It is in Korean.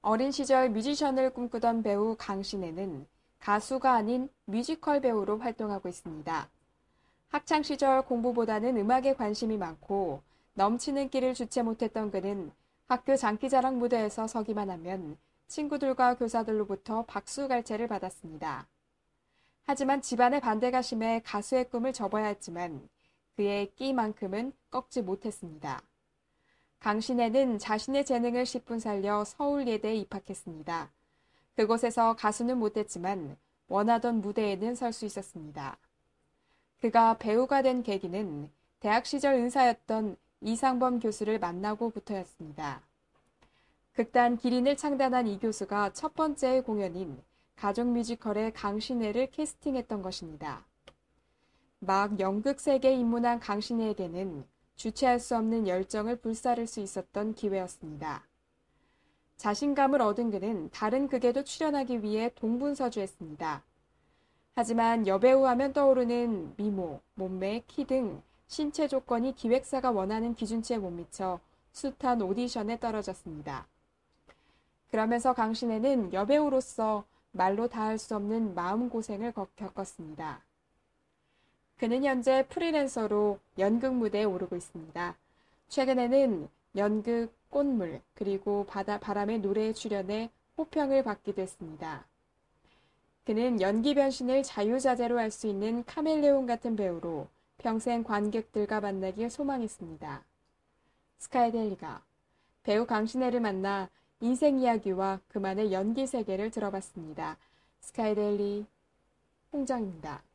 어린 시절 뮤지션을 꿈꾸던 배우 강신혜는 가수가 아닌 뮤지컬 배우로 활동하고 있습니다. 학창 시절 공부보다는 음악에 관심이 많고 넘치는 끼를 주체 못했던 그는 학교 장기자랑 무대에서 서기만 하면 친구들과 교사들로부터 박수갈채를 받았습니다. 하지만 집안의 반대가 심해 가수의 꿈을 접어야 했지만 그의 끼만큼은 꺾지 못했습니다. 강신혜는 자신의 재능을 10분 살려 서울예대에 입학했습니다. 그곳에서 가수는 못했지만 원하던 무대에는 설 수 있었습니다. 그가 배우가 된 계기는 대학 시절 은사였던 이상범 교수를 만나고부터였습니다. 극단 기린을 창단한 이 교수가 첫 번째 공연인 가족 뮤지컬의 강신혜를 캐스팅했던 것입니다. 막 연극 세계에 입문한 강신혜에게는 주체할 수 없는 열정을 불사를 수 있었던 기회였습니다. 자신감을 얻은 그는 다른 극에도 출연하기 위해 동분서주했습니다. 하지만 여배우 하면 떠오르는 미모, 몸매, 키 등 신체 조건이 기획사가 원하는 기준치에 못 미쳐 숱한 오디션에 떨어졌습니다. 그러면서 강신혜는 여배우로서 말로 다할 수 없는 마음고생을 겪었습니다. 그는 현재 프리랜서로 연극 무대에 오르고 있습니다. 최근에는 연극 꽃물 그리고 바람의 노래에 출연해 호평을 받기도 했습니다. 그는 연기 변신을 자유자재로 할 수 있는 카멜레온 같은 배우로 평생 관객들과 만나길 소망했습니다. 스카이데일리가 배우 강신혜를 만나 인생 이야기와 그만의 연기 세계를 들어봤습니다. 스카이데일리 홍정입니다.